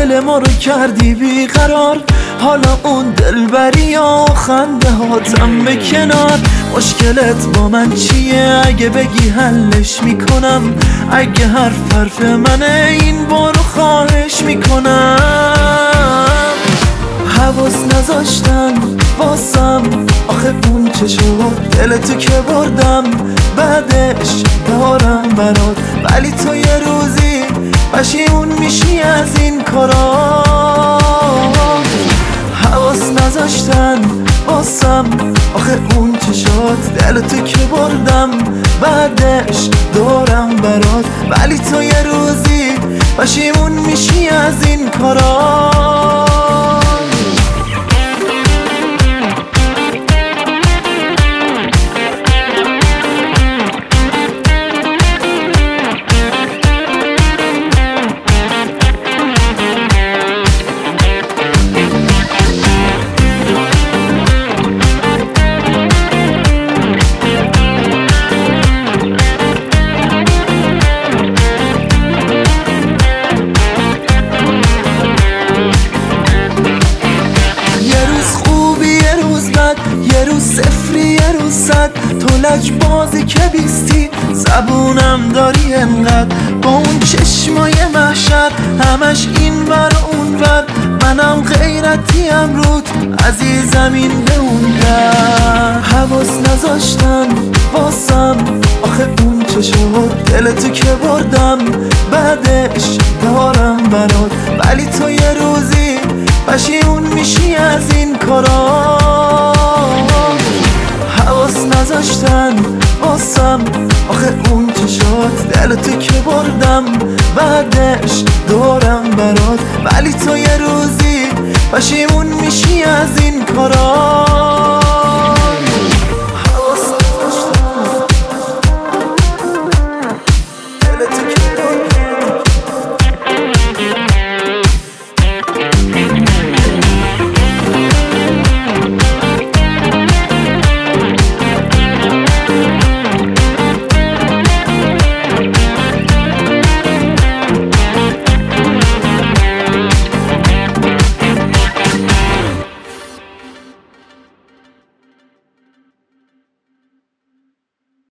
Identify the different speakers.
Speaker 1: دل ما رو کردی بیقرار. حالا اون دلبری یا خنده هاتم به کنار. مشکلت با من چیه؟ اگه بگی حلش میکنم. اگه حرف منه این بارو خواهش میکنم. حواس نذاشتن واسم، آخه اون چه شد دلتو که بردم. بعدش دارم برات، ولی تو یه روزی پشیمون میشی از این کارا. حواس نذاشتن واسم، آخه اون چه شد دلتو که بردم. بعدش دارم برات، ولی تو یه روزی پشیمون میشی از این کارا. یه روز صفری یه روز صد، تو لج بازی که بیستی زبونم داری انقدر. با اون چشمای محشر همش این ور اون ور، منم غیرتی رود عزیزم این به اون در. حواس نذاشتن واسم، آخه اون چه شد دلتو که بردم. بعدش دارم برات، ولی تو یه روزی پشیمون میشی از این کارا. حواس نذاشتن واسم، آخه اون چه شد دلتو که بردم. بعدش دارم برات، ولی تو یه روزی پشیمون میشی از این کارا.